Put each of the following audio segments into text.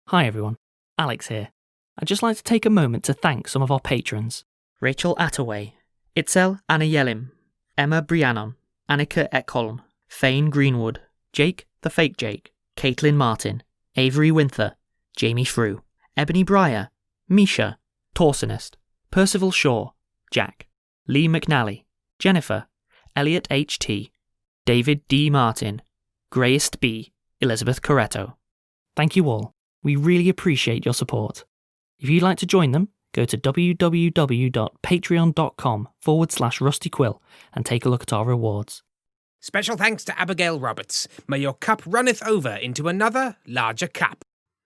Hi everyone, Alex here. I'd just like to take a moment to thank some of our patrons. Rachel Attaway, Itzel Anayelim, Emma Brianon, Annika Ekholm, Fane Greenwood, Jake the Fake Jake, Caitlin Martin, Avery Winther, Jamie Frew, Ebony Breyer, Misha, Torsionist, Percival Shaw, Jack, Lee McNally, Jennifer, Elliot H.T., David D. Martin, Grayest B., Elizabeth Coretto. Thank you all. We really appreciate your support. If you'd like to join them, go to www.patreon.com/rustyquill and take a look at our rewards. Special thanks to Abigail Roberts. May your cup runneth over into another, larger cup.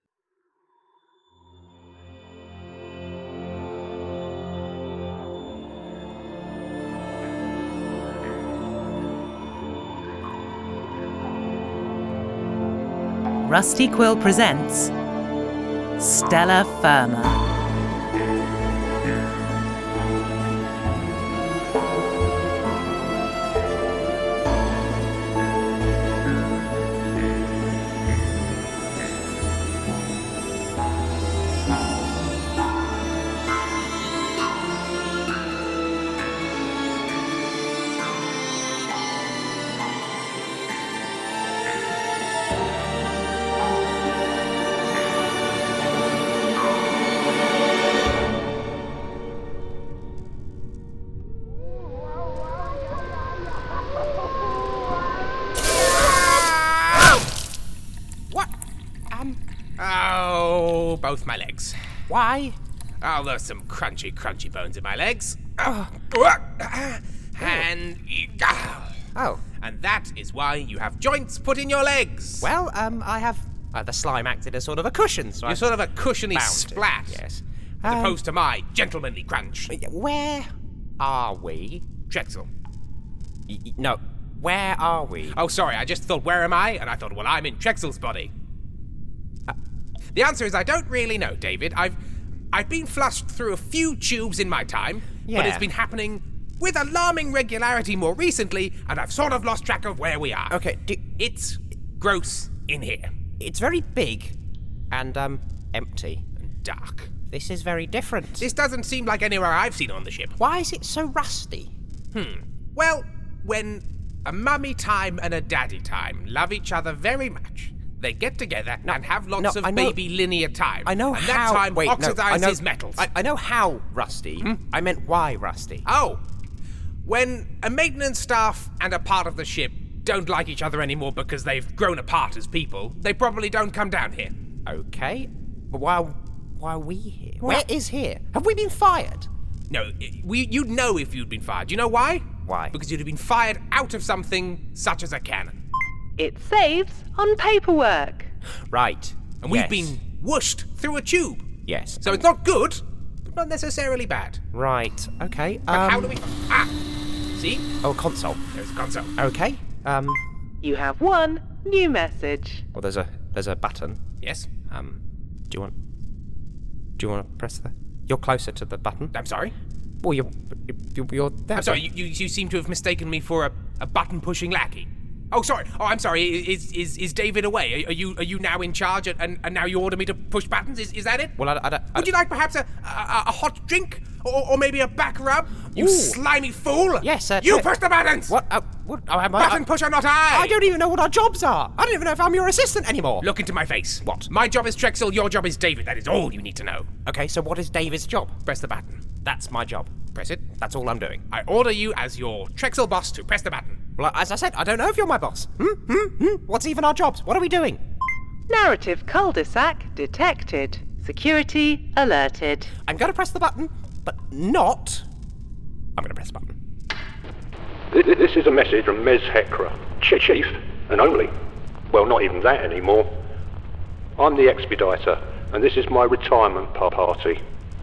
Rusty Quill presents Stella Firma. Oh, both my legs. Why? Oh, there's some crunchy bones in my legs. And... Oh. And that is why you have joints put in your legs. Well, I have... the slime acted as sort of a cushion, so You're sort of a cushiony bound splat. it. Yes. As opposed to my gentlemanly crunch. Where are we? Drexel. No, where are we? Oh, sorry, I just thought, where am I? And I thought, well, I'm in Drexel's body. The answer is I don't really know, David. I've been flushed through a few tubes in my time, but it's been happening with alarming regularity more recently, and I've sort of lost track of where we are. Okay, It's gross in here. it's very big and, empty. And dark. This is very different. This doesn't seem like anywhere I've seen on the ship. Why is it so rusty? Well, when a mummy time and a daddy time love each other very much, they get together and have lots of baby linear time. I know and how... that time Wait, oxidizes metals. I know how rusty. I meant why rusty. Oh, when a maintenance staff and a part of the ship don't like each other anymore because they've grown apart as people, they probably don't come down here. Okay, but why are we here? Where is here? Have we been fired? No, you'd know if you'd been fired. Do you know why? Why? Because you'd have been fired out of something such as a cannon. It saves on paperwork. Right. And we've been whooshed through a tube. Yes. So it's not good, but not necessarily bad. Right, okay. But how do we... See? Oh, console. There's a console. Okay. You have one new message. Well, there's a button. Yes? Do you want to press the... You're closer to the button. I'm sorry? Well, you're there. I'm sorry, you seem to have mistaken me for a button-pushing lackey. Oh, sorry. Oh, I'm sorry. Is David away? Are you now in charge and now you order me to push buttons? Is that it? Well, I don't... Would you like perhaps a hot drink? Or maybe a back rub? You Ooh. slimy fool! Yes, You push the buttons! What? What? Oh, am Button pusher, not I! I don't even know what our jobs are. I don't even know if I'm your assistant anymore. Look into my face. What? My job is Drexel, your job is David. That is all you need to know. Okay, so what is David's job? Press the button. That's my job. Press it. That's all I'm doing. I order you as your Drexel boss to press the button. Well, as I said, I don't know if you're my boss. What's even our jobs? What are we doing? Narrative cul-de-sac detected. Security alerted. I'm going to press the button, but not... I'm going to press the button. This is a message from Mez Hekra, chief, and only. Well, not even that anymore. I'm the expediter, and this is my retirement party.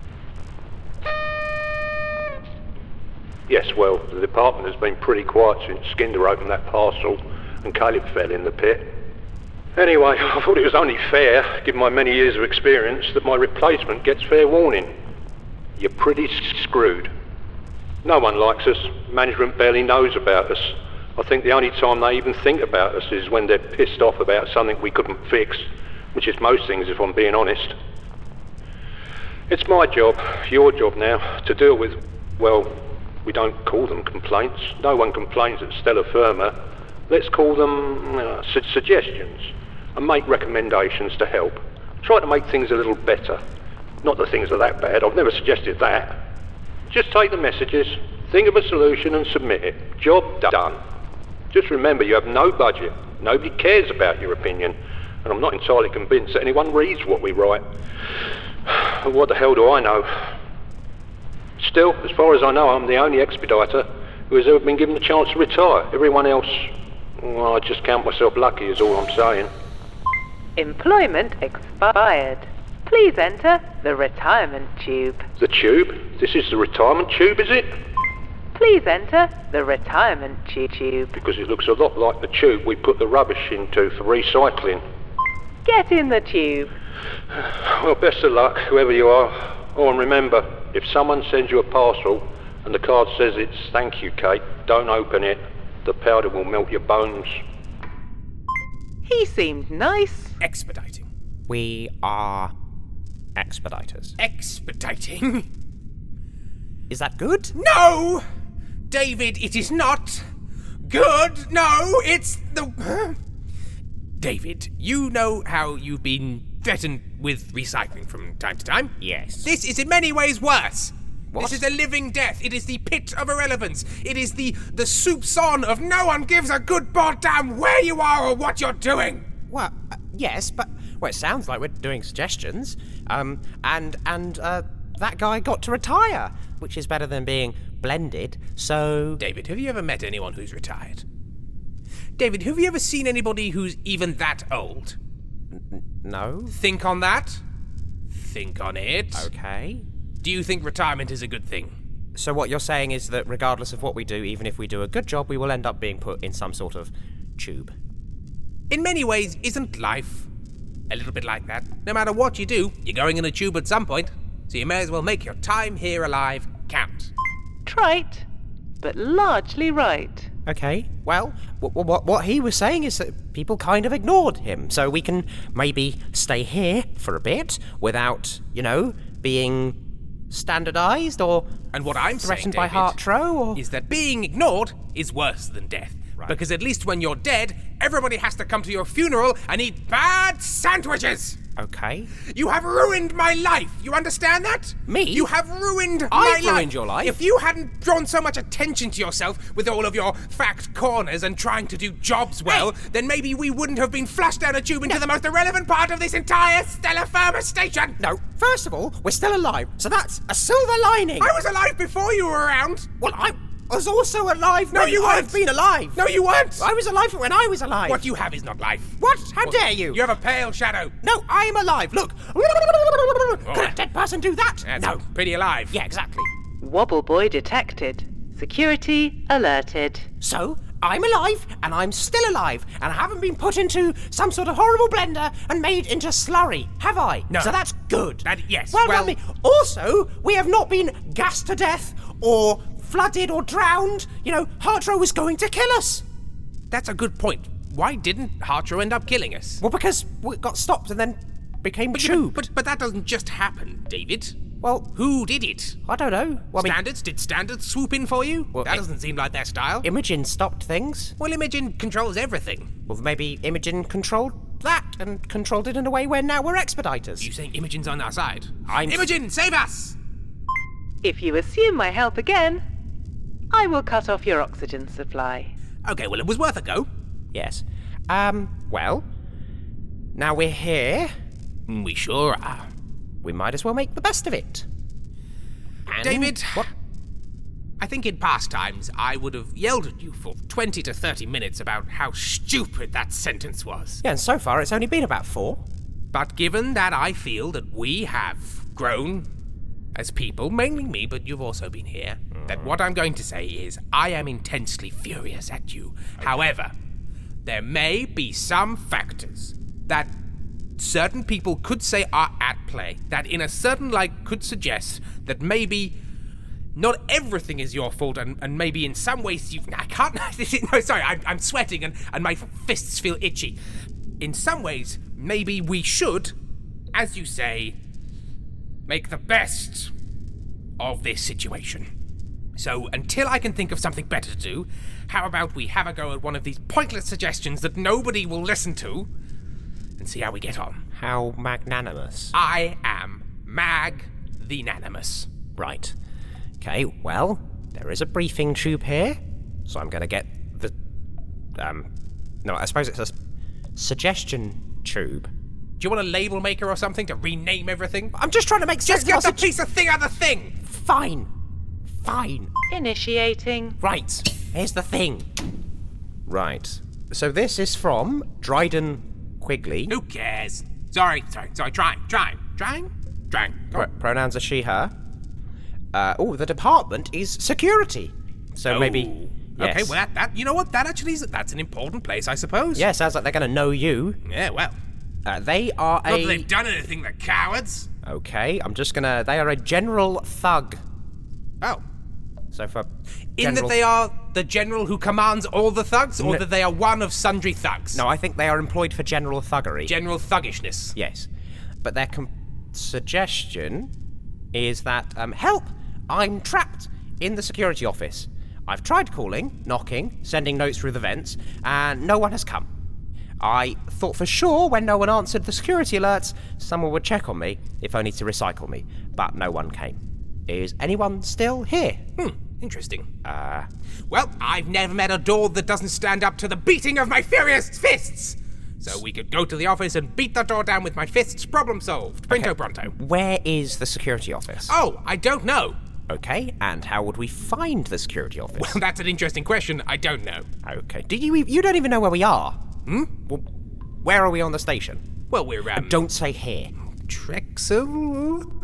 Yes, well, the department has been pretty quiet since Skinder opened that parcel and Caleb fell in the pit. Anyway, I thought it was only fair, given my many years of experience, that my replacement gets fair warning. You're pretty screwed. No one likes us. Management barely knows about us. I think the only time they even think about us is when they're pissed off about something we couldn't fix. which is most things if I'm being honest. It's my job, your job now, to deal with, well, we don't call them complaints. No one complains at Stellar Firma. Let's call them suggestions and make recommendations to help. Try to make things a little better. Not that things are that bad, I've never suggested that. Just take the messages, think of a solution and submit it. Job done. Just remember you have no budget. Nobody cares about your opinion. And I'm not entirely convinced that anyone reads what we write. But what the hell do I know? Still, as far as I know, I'm the only expediter who has ever been given the chance to retire. Everyone else, well, I just count myself lucky is all I'm saying. Employment expired. Please enter the retirement tube. The tube? This is the retirement tube, is it? Please enter the retirement tube. Because it looks a lot like the tube we put the rubbish into for recycling. Get in the tube. Well, best of luck, whoever you are. Oh, and remember, if someone sends you a parcel and the card says it's "Thank you, Kate," don't open it. The powder will melt your bones. He seemed nice. Expediting. We are expediters. Expediting? Is that good? No! David, it is not good. No, it's the... David, you know how you've been threatened with recycling from time to time? Yes. This is in many ways worse. What? This is a living death. It is the pit of irrelevance. It is the soupçon of no one gives a good goddamn where you are or what you're doing. Well, yes, but... Well, it sounds like we're doing suggestions. And that guy got to retire, which is better than being blended, so... David, have you ever met anyone who's retired? David, have you ever seen anybody who's even that old? No? Think on that. Think on it. Okay. Do you think retirement is a good thing? So what you're saying is that regardless of what we do, even if we do a good job, we will end up being put in some sort of tube. In many ways, isn't life a little bit like that? No matter what you do, you're going in a tube at some point, so you may as well make your time here alive count. Trite, but largely right. Okay, well, what he was saying is that people kind of ignored him, so we can maybe stay here for a bit without, being standardized or and what I'm threatened saying, by David, Hartrow, or... is that being ignored is worse than death. Right. Because at least when you're dead, everybody has to come to your funeral and eat bad sandwiches. Okay. You have ruined my life. You understand that? Me? You have ruined my I've life. ruined your life? If you hadn't drawn so much attention to yourself with all of your fact corners and trying to do jobs well, then maybe we wouldn't have been flushed down a tube into the most irrelevant part of this entire Stellar Firma station. No, first of all, we're still alive, so that's a silver lining. I was alive before you were around. Well, I was also alive No, when you weren't. I've been alive. No, you weren't. I was alive when I was alive. What you have is not life. What? How dare you? You have a pale shadow. No, I am alive. Look. Could a dead person do that? That's No. pretty alive. Yeah, exactly. Wobble boy detected. Security alerted. So, I'm alive, and I'm still alive, and I haven't been put into some sort of horrible blender and made into slurry, have I? No. So that's good. Yes, Well, well- tell me. Also, we have not been gassed to death, or flooded, or drowned. Hartrow was going to kill us. That's a good point. Why didn't Hartrow end up killing us? Well, because we got stopped and then became tube. But that doesn't just happen, David. Well, Who did it? I don't know. Well, Standards? Did Standards swoop in for you? Well, that doesn't seem like their style. Imogen stopped things. Well, Imogen controls everything. Well, maybe Imogen controlled that and controlled it in a way where now we're expediters. You saying Imogen's on our side? I'm- Imogen, save us! If you assume my help again, I will cut off your oxygen supply. Okay, well, it was worth a go. Yes. Well, now we're here, We sure are. we might as well make the best of it. And David, What? I think in past times I would have yelled at you for 20 to 30 minutes about how stupid that sentence was. Yeah, and so far it's only been about 4. But given that I feel that we have grown as people, mainly me, but you've also been here, that what I'm going to say is I am intensely furious at you. However, there may be some factors that certain people could say are at play, that in a certain light could suggest that maybe not everything is your fault, and maybe in some ways you... I can't... No, sorry, I'm sweating and my fists feel itchy. in some ways, maybe we should, as you say, make the best of this situation. So, until I can think of something better to do, how about we have a go at one of these pointless suggestions that nobody will listen to, and see how we get on. How magnanimous. I am Mag-the-nanimous. Right. Okay, well, there is a briefing tube here, so I'm going to get the... No, I suppose it's a suggestion tube. Do you want a label maker or something to rename everything? I'm just trying to make sense. Just get the piece of thing out of the thing! Fine. Initiating. Right, here's the thing. Right. So this is from Dryden Quigley. Who cares? Sorry. Trying. Go on. Pronouns are she, her. The department is security. So maybe... Yes. Okay, well, that you know what? That actually that's an important place, I suppose. Yeah, sounds like they're going to know you. Yeah, well. They are Not that they've done anything, the cowards. Okay, I'm just gonna... They are a general thug. Oh. So for... In that they are the general who commands all the thugs, or that they are one of sundry thugs? No, I think they are employed for general thuggery. General thuggishness. Yes. But their suggestion is that, help! I'm trapped in the security office. I've tried calling, knocking, sending notes through the vents, and no one has come. I thought for sure when no one answered the security alerts, someone would check on me, if only to recycle me, but no one came. Is anyone still here? Interesting. Well, I've never met a door that doesn't stand up to the beating of my furious fists! So we could go to the office and beat the door down with my fists, problem solved. Pronto pronto. Where is the security office? Oh, I don't know. Okay, and how would we find the security office? Well, that's an interesting question. I don't know. Okay. You don't even know where we are? Well, where are we on the station? Well, we're, Don't say here. Trexel?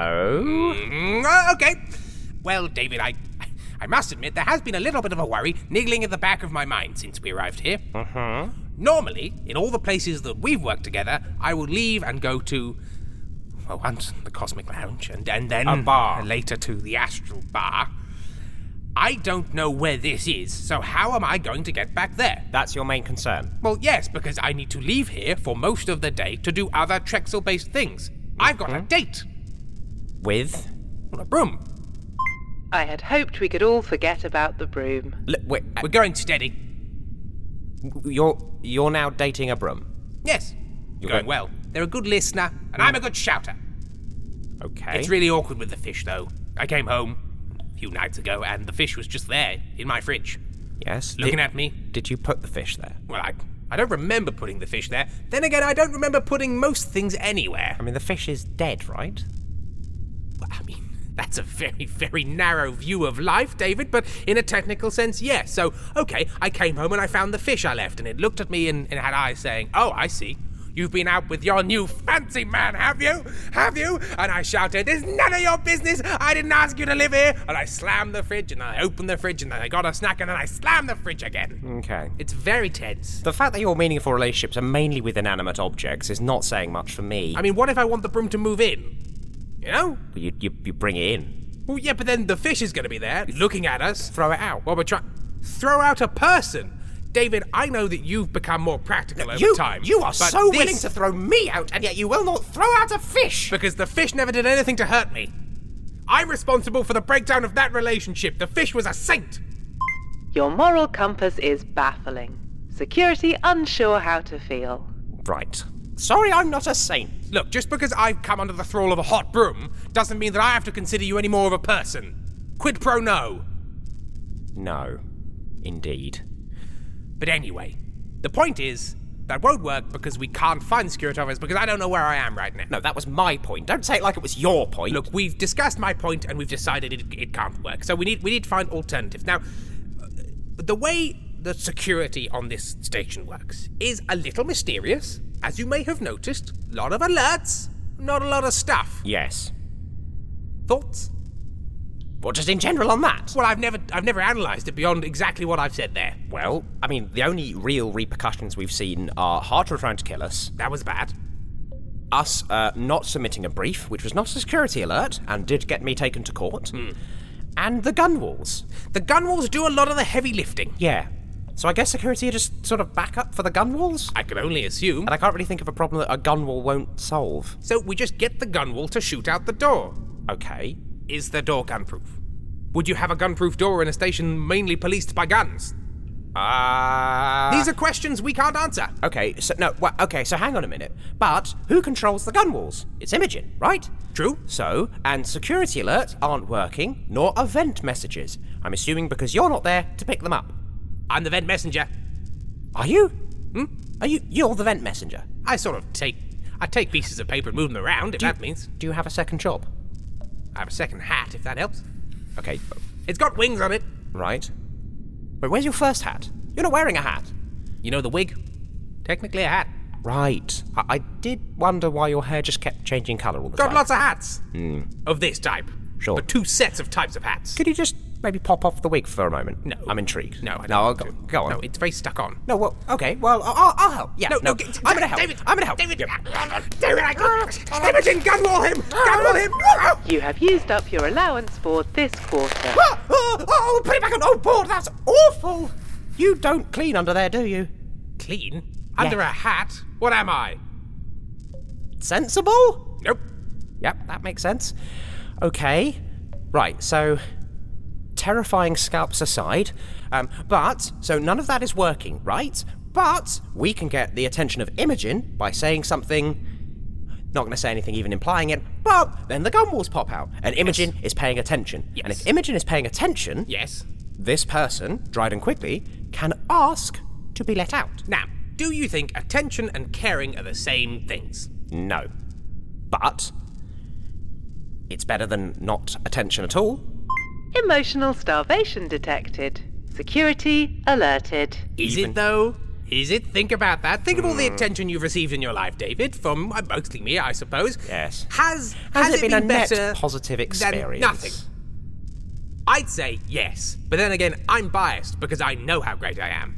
No. Okay. Well, David, I must admit there has been a little bit of a worry niggling at the back of my mind since we arrived here. Normally, in all the places that we've worked together, I will leave and go to, well, once the Cosmic Lounge, and then a bar. Later to the Astral Bar. I don't know where this is, so how am I going to get back there? That's your main concern? Well, yes, because I need to leave here for most of the day to do other Trexel-based things. I've got a date. With? A broom. I had hoped we could all forget about the broom. Wait, We're going steady. you're now dating a broom? Yes. You're going well. They're a good listener, and I'm a good shouter. Okay. It's really awkward with the fish, though. I came home a few nights ago, and the fish was just there, in my fridge. Yes. Looking at me. Did you put the fish there? Well, I don't remember putting the fish there. Then again, I don't remember putting most things anywhere. I mean, the fish is dead, right? Well, I mean, that's a very, very narrow view of life, David, but in a technical sense, yes. So, okay, I came home and I found the fish I left, and it looked at me and had eyes saying, "Oh, I see. You've been out with your new fancy man, have you? Have you?" And I shouted, "It's none of your business! I didn't ask you to live here!" And I slammed the fridge, and I opened the fridge, and then I got a snack, and then I slammed the fridge again. Okay. It's very tense. The fact that your meaningful relationships are mainly with inanimate objects is not saying much for me. I mean, what if I want the broom to move in? You know? You bring it in. Well, yeah, but then the fish is going to be there, looking at us. Throw it out. While we're trying... Throw out a person! David, I know that you've become more practical over time. You are but so willing to throw me out, and yet you will not throw out a fish! Because the fish never did anything to hurt me. I'm responsible for the breakdown of that relationship. The fish was a saint. Your moral compass is baffling. Security unsure how to feel. Right. Sorry, I'm not a saint. Look, just because I've come under the thrall of a hot broom doesn't mean that I have to consider you any more of a person. Quid pro no. No. Indeed. But anyway, the point is, that won't work because we can't find the security office because I don't know where I am right now. No, that was my point. Don't say it like it was your point. Look, we've discussed my point and we've decided it can't work. So we need to find alternatives. Now, the way the security on this station works is a little mysterious. As you may have noticed, a lot of alerts, not a lot of stuff. Yes. Thoughts? Well, just in general on that? Well, I've never analysed it beyond exactly what I've said there. Well, I mean, the only real repercussions we've seen are Hartra trying to kill us, That was bad. us not submitting a brief, which was not a security alert, and did get me taken to court, and the gun walls. The gun walls do a lot of the heavy lifting. Yeah. So I guess security are just sort of backup for the gun walls? I can only assume. And I can't really think of a problem that a gun wall won't solve. So we just get the gun wall to shoot out the door. Okay. Is the door gunproof? Would you have a gunproof door in a station mainly policed by guns? These are questions we can't answer. Okay, so hang on a minute. But who controls the gun walls? It's Imogen, right? True. So, and security alerts aren't working, nor event messages. I'm assuming because you're not there to pick them up. I'm the vent messenger. Are you? You're the vent messenger? I take pieces of paper and move them around, if that means. Do you have a second job? I have a second hat, if that helps. Okay. It's got wings on it. Right. Wait, where's your first hat? You're not wearing a hat. You know the wig? Technically a hat. Right. I did wonder why your hair just kept changing colour all the time. Got lots of hats. Of this type. Sure. But 2 sets of types of hats. Could you just maybe pop off the wig for a moment? No. I'm intrigued. No, I don't No, want go, to. go on. No, it's very stuck on. No, well, okay. Well, I'll help. Yeah, No, I'm gonna help. David, I'm gonna help. David, Yeah. David, Imogen, gunwall him! Gunwall him! You have used up your allowance for this quarter. Put it back on. Oh, board, that's awful. You don't clean under there, do you? Clean? Under a hat? What am I? Sensible? Nope. Yep, that makes sense. Okay. Right, so terrifying scalps aside, so none of that is working, right? But we can get the attention of Imogen by saying something, not going to say anything even implying it, but then the gun walls pop out, and Imogen is paying attention. Yes. And if Imogen is paying attention, Yes. this person, Dryden Quigley, can ask to be let out. Now, do you think attention and caring are the same things? No. But it's better than not attention at all. Emotional starvation detected. Security alerted. Is it, though? Is it? Think about that. Think of all the attention you've received in your life, David, from mostly me, I suppose. Yes. Has it been a better net positive than experience? nothing? I'd say yes, but then again, I'm biased because I know how great I am.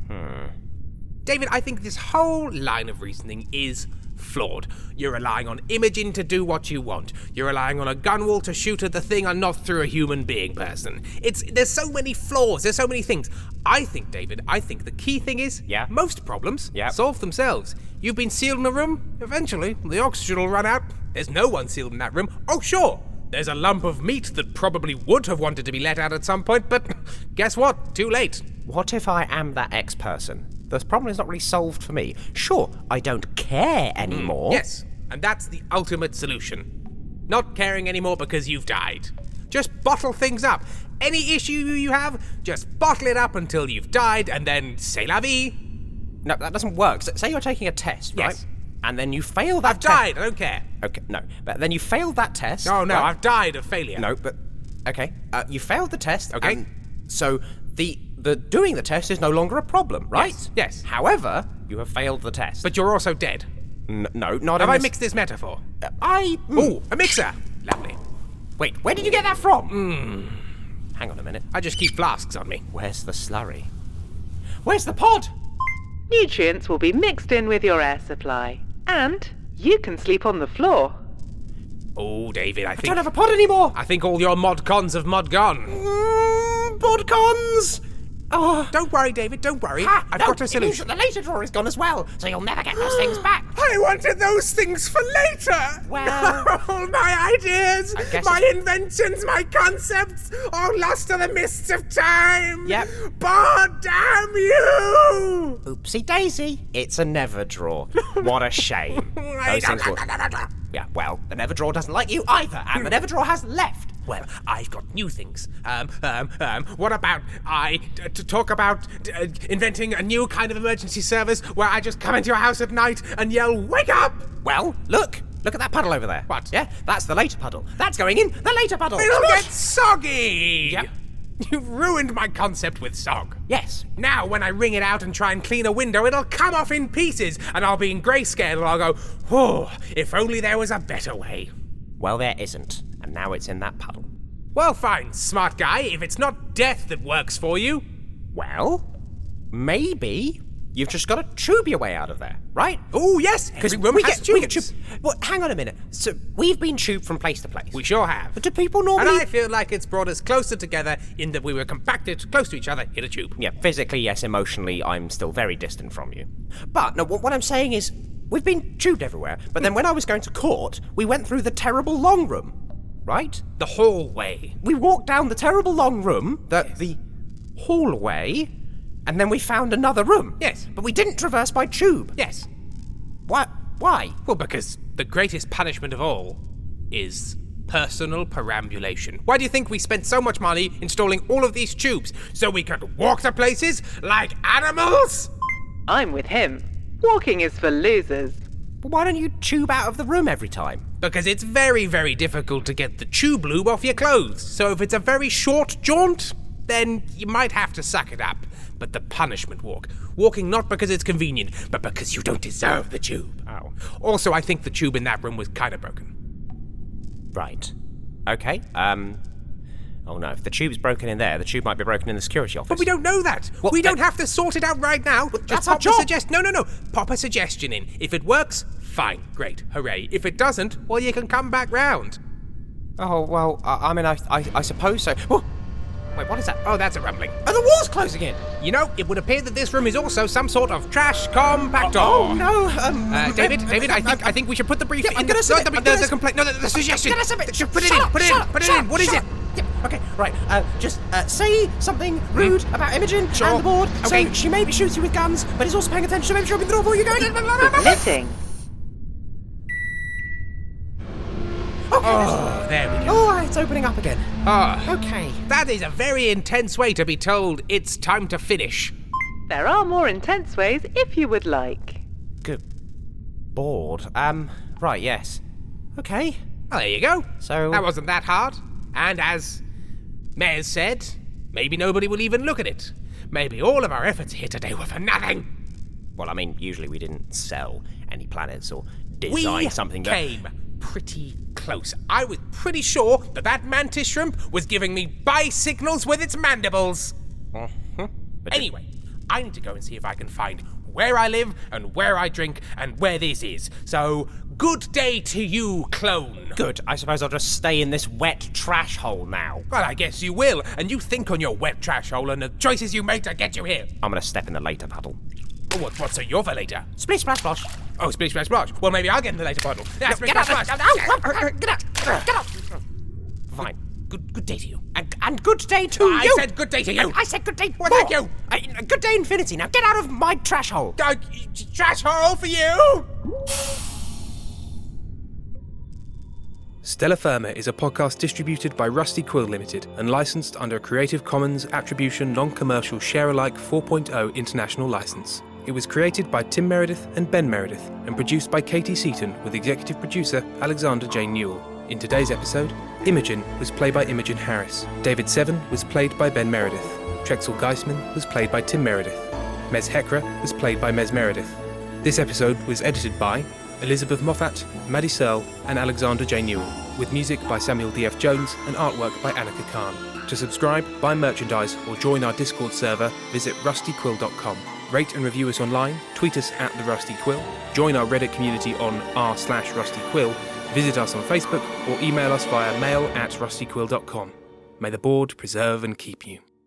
David, I think this whole line of reasoning is flawed. You're relying on Imogen to do what you want. You're relying on a gun wall to shoot at the thing and not through a human being person. There's so many flaws, there's so many things. I think, David, the key thing is most problems solve themselves. You've been sealed in a room, eventually the oxygen will run out. There's no one sealed in that room. Oh, sure, there's a lump of meat that probably would have wanted to be let out at some point, but guess what? Too late. What if I am that ex-person? The problem is not really solved for me. Sure, I don't care anymore. Yes, and that's the ultimate solution. Not caring anymore because you've died. Just bottle things up. Any issue you have, just bottle it up until you've died, and then c'est la vie. No, that doesn't work. Say you're taking a test, right? Yes. And then you fail that I've died, I don't care. Okay, no. But then you failed that test. No, right? I've died of failure. No, but... Okay. You failed the test. Okay. And so the doing the test is no longer a problem, right? Yes. However, you have failed the test. But you're also dead. No, not Have in I this- mixed this metaphor? Ooh, A mixer. Lovely. wait, where did you get that from? Hang on a minute. I just keep flasks on me. Where's the slurry? Where's the pod? Nutrients will be mixed in with your air supply. And you can sleep on the floor. Oh, David, I I think... don't have a pod anymore. I think all your mod cons have mod gone. Podcons. Oh. Don't worry, David, don't worry. Ah, I've no, got a it means solution. that the laser drawer is gone as well, so you'll never get those things back. I wanted those things for later. Well- all my ideas, I guess my inventions, my concepts, all lost to the mists of time. Yep. But damn you! Oopsie daisy. It's a never drawer. What a shame. Those things will... Yeah, well, the never drawer doesn't like you either, and the never drawer has left. Well, I've got new things. What about to talk about inventing a new kind of emergency service where I just come into your house at night and yell, "Wake up!" Well, look at that puddle over there. What? Yeah, that's the later puddle. That's going in the later puddle. It'll Smush! get soggy. Yep. You've ruined my concept with sog. Yes. Now, when I wring it out and try and clean a window, it'll come off in pieces, and I'll be in grayscale, and I'll go, "Whoa! If only there was a better way." Well, there isn't, and now it's in that puddle. Well, fine, smart guy. If it's not death that works for you, Well, maybe you've just got to tube your way out of there, right? Oh, yes, every room has tubes. Well, hang on a minute. So we've been tubed from place to place. We sure have. But do people normally... And I feel like it's brought us closer together in that we were compacted close to each other in a tube. Yeah, physically, yes. Emotionally, I'm still very distant from you. But, no, what I'm saying is, we've been tubed everywhere. But then when I was going to court, we went through the terrible long room, right? The hallway. We walked down the terrible long room, the hallway, and then we found another room. Yes. But we didn't traverse by tube. Yes. What? Why? Well, because the greatest punishment of all is personal perambulation. Why do you think we spent so much money installing all of these tubes? So we could walk to places like animals? I'm with him. Walking is for losers. Why don't you tube out of the room every time? Because it's very, very difficult to get the tube lube off your clothes. So if it's a very short jaunt, then you might have to suck it up. But the punishment walk. Walking not because it's convenient, but because you don't deserve the tube. Oh. Also, I think the tube in that room was kind of broken. Right. Okay. Oh no, if the tube's broken in there, the tube might be broken in the security office. But we don't know that. We don't have to sort it out right now. That's our job. No. Pop a suggestion in. If it works, fine. Great. Hooray. If it doesn't, well, you can come back round. Oh, well, I suppose so. Oh, wait, what is that? Oh, that's a rumbling. Are the walls closing in? You know, it would appear that this room is also some sort of trash compactor. Oh, no. David, I think we should put the brief in. I'm gonna submit. The complaint. No, the suggestion. I'm gonna submit. Put it in. What is it? Yep. Okay, right. Just say something rude about Imogen and the board. Okay. So she maybe shoots you with guns, but is also paying attention to maybe she open the door before you go in. Knitting. Oh, there we go. Oh, it's opening up again. Oh, Okay. that is a very intense way to be told it's time to finish. There are more intense ways if you would like. Good. Bored. Right, yes. Okay. Well, there you go. So- that wasn't that hard. And as Mez said, maybe nobody will even look at it. Maybe all of our efforts here today were for nothing. Well, I mean, usually we didn't sell any planets or design something that... came pretty close. I was pretty sure that mantis shrimp was giving me buy signals with its mandibles. But Anyway, I need to go and see if I can find where I live and where I drink and where this is. So, good day to you, clone. Good. I suppose I'll just stay in this wet trash hole now. Well, I guess you will, and you think on your wet trash hole and the choices you make to get you here. I'm gonna step in the later puddle. Oh, what's a your for later? Splish, splash, splosh. Oh, splish, splash, splash. Well, maybe I'll get in the later bottle. Yeah, splish, Get out! splash, splash. Get out! Get out! Fine. Good day to you. And good day to I you! said good day to you. I said good day. Well, more. thank you. Good day, Infinity. Now get out of my trash hole. Trash hole for you! Stellar Firma is a podcast distributed by Rusty Quill Limited and licensed under a Creative Commons Attribution Non-Commercial Share-alike 4.0 international license. It was created by Tim Meredith and Ben Meredith and produced by Katie Seaton with executive producer Alexander J. Newell. In today's episode, Imogen was played by Imogen Harris. David Seven was played by Ben Meredith. Trexel Geisman was played by Tim Meredith. Mez Hekra was played by Mez Meredith. This episode was edited by Elizabeth Moffat, Maddie Searle and Alexander J. Newell, with music by Samuel D.F. Jones and artwork by Annika Khan. To subscribe, buy merchandise or join our Discord server, visit rustyquill.com. Rate and review us online, tweet us at The Rusty Quill, join our Reddit community on r/rustyquill, visit us on Facebook or email us via mail@rustyquill.com. May the board preserve and keep you.